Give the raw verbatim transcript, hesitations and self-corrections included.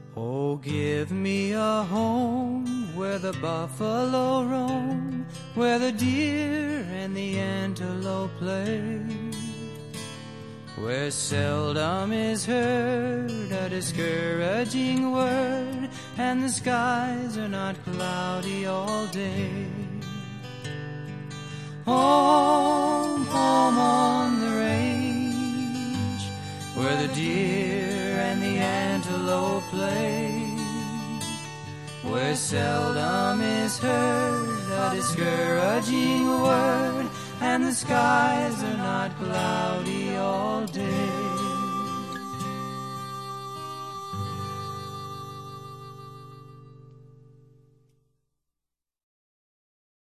Oh, give me a home where the buffalo roam, where the deer and the antelope play, where seldom is heard a discouraging word, and the skies are not cloudy all day. Home, home on the range, where the deer and the antelope play, where seldom is heard a discouraging word, and the skies are not cloudy all day.